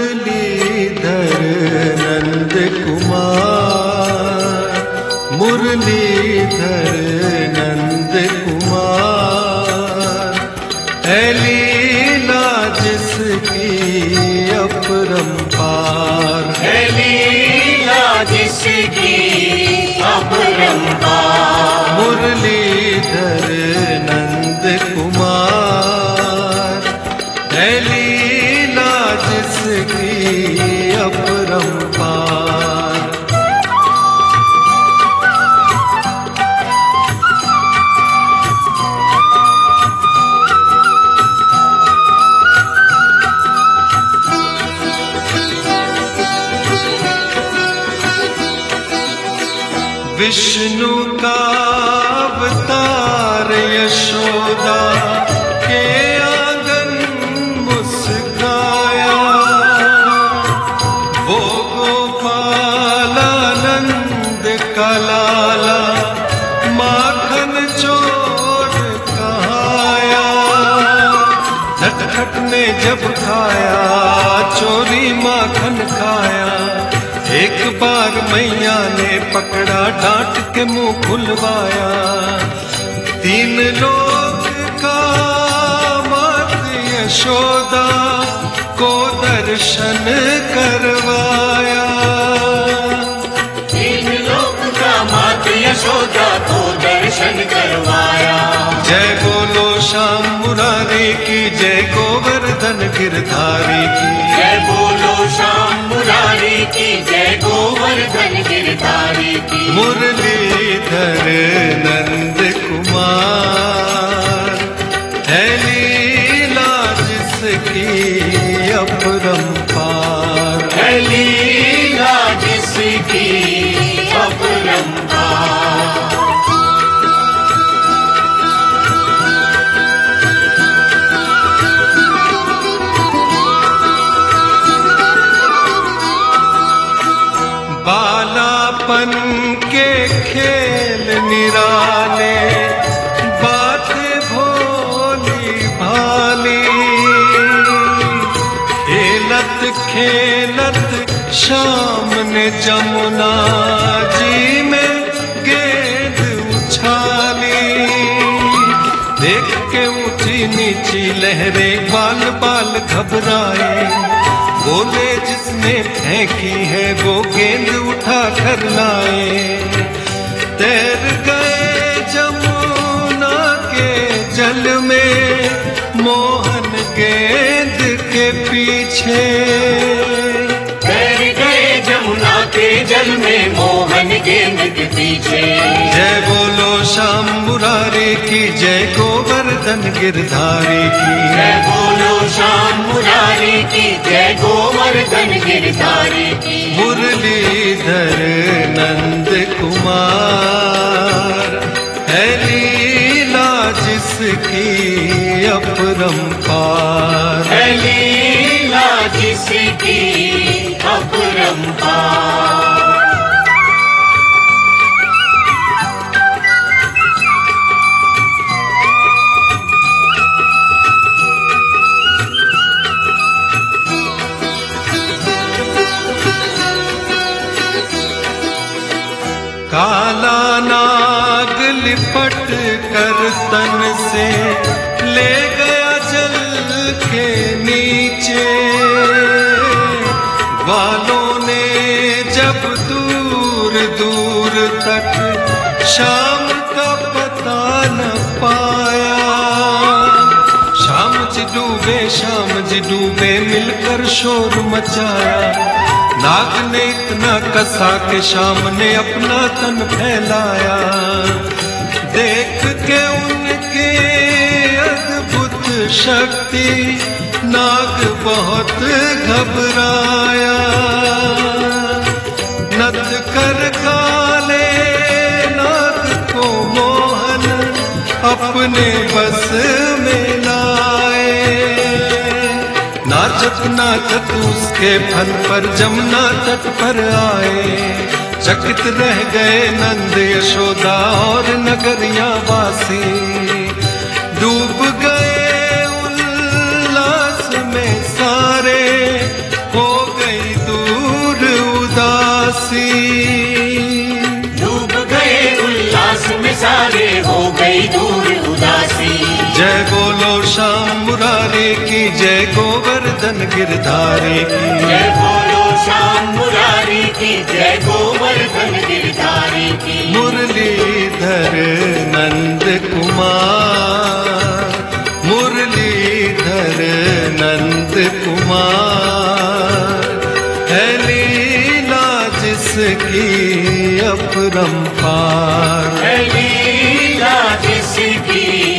मुरलीधर नंद कुमार, मुरलीधर नंद कुमार, है लीला जिसकी अपरंपार, है लीला जिसकी अपरंपार। मुरलीधर नंद कुमार, है लीला जिसकी अपरंपार। विष्णु का अवतार यशोदा के आंगन मुस्काया, वो गोपालानंद का लाला माखन चोर कहाया। नटखट ने जब खाया चोरी माखन खाया, एक बार मैया ने पकड़ा डांट के मुंह खुलवाया। तीन लोग का मात यशोदा को दर्शन करवाया, तीन लोग का मात यशोदा को दर्शन करवाया। जय बोलो श्याम मुरारी की, जय गोवर्धन गिरधारी की, जय बोलो श्याम मुरारी की, जय गोवर्धन गिरधारी की। मुरलीधर नंद कुमार, है लीला जिसकी अपरंपार, है लीला जिसकी अपरंपार। बालापन के खेल निराले, बातें भोली भाली, खेलत खेलत शाम ने जमुना जी में गेंद उछाली। देख के ऊंची नीची लहरें बाल बाल घबराए, बोले जिसने फेंकी है वो गेंद उठा कर लाए। तैर गए जमुना के जल में मोहन गेंद के पीछे, तैर गए जमुना के जल में मोहन गेंद के पीछे। जय बोलो श्याम मुरारी की, जय गोवर्धन गिरधारी की, जय बोलो श्याम मुरारी की, जय गोवर्धन गिरधारी की। मुरलीधर नंद कुमार, है लीला जिसकी अपरंपार, है लीला जिसकी अपरंपार। काला नाग लिपट कर तन से ले गया जल के नीचे। वालों ने जब दूर दूर तक शाम का पता न पाया, शाम जी डूबे मिलकर शोर मचाया। नाग ने इतना कसा के शाम ने अपना तन फैलाया। देख के उनके अद्भुत शक्ति नाग बहुत घबराया। नत कर काले नाग को मोहन अपने बस में लाए। नाचत नाचत उसके फन पर जमुना तट पर आए। चकित रह गए नंद यशोदा और नगरिया वासी। डूब गए उल्लास में सारे, हो हो गई दूर उदासी। जय बोलो श्याम मुरारी की, जय गोवर्धन गिरधारी की। जय बोलो श्याम मुरारी की, जय गोवर्धन गिरधारी की। मुरलीधर नंद कुमार, मुरलीधर नंद कुमार, है लीला जिसकी अपरंपार, है लीला जिसकी